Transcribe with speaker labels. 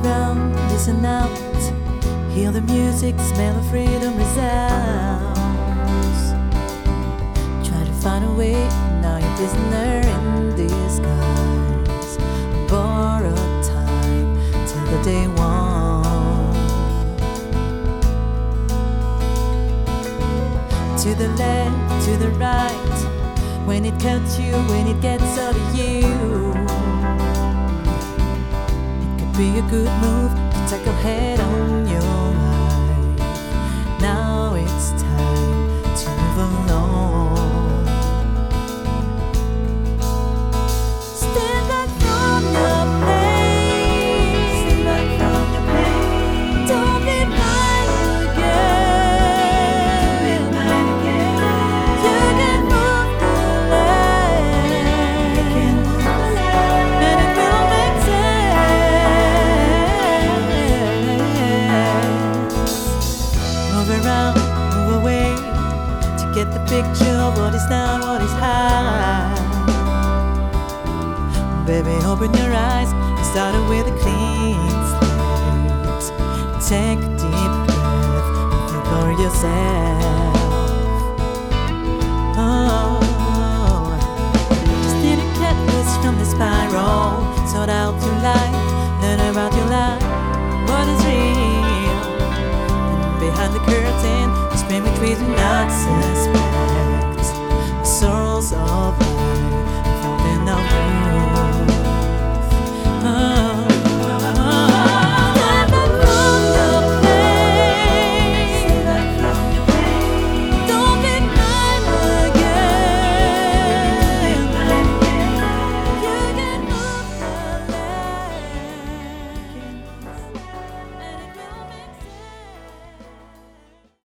Speaker 1: around, listen out, hear the music, smell of freedom resounds. Try to find a way, now you're prisoner in disguise. Borrowed time till the day one. To the left, to the right, when it cuts you, when it gets over you. Be a good move to tackle head on your life. Now it's time to move along. Stand back from your place. Stand back from your place. Don't be mine again. Don't be mine again. You can move the lane. You can move the lane. And it will make sense. Move around, move away, to get the picture of what is down, what is high. Baby, open your eyes and start with a clean slate. Take a deep breath and think for yourself. Oh, just need to get loose from the spiral. Sort out your life, learn about your life, what is real. Behind the curtain, there's many trees we not suspect. The sorrows of life, falling out.